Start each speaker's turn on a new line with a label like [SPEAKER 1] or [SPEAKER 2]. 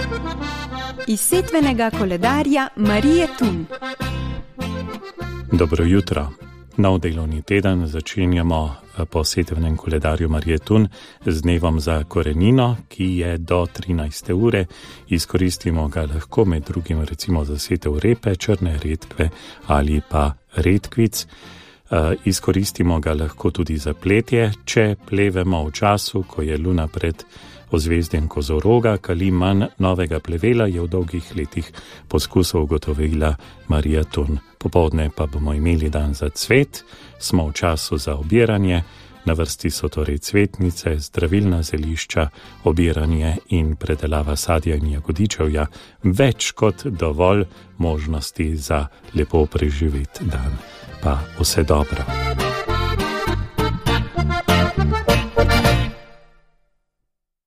[SPEAKER 1] Iz setvenega koledarja Marije Tun.
[SPEAKER 2] Dobro jutro. Nov delovni teden začenjamo po setvenem koledarju Marije Tun z dnevom za korenino, ki je do 13. ure. Izkoristimo ga lahko med drugim recimo za setev repe, črne redkve ali pa redkvic. Izkoristimo ga lahko tudi za pletje, če plevemo v času, ko je luna pred ozvezdjem Kozoroga, kali manj novega plevela, je v dolgih letih poskusov ugotovila Marija Tun. Popoldne pa bomo imeli dan za cvet, smo v času za obiranje, na vrsti so torej cvetnice, zdravilna zelišča, obiranje in predelava sadja in jagodičevja, več kot dovolj možnosti za lepo preživeti dan. Pa vse dobro.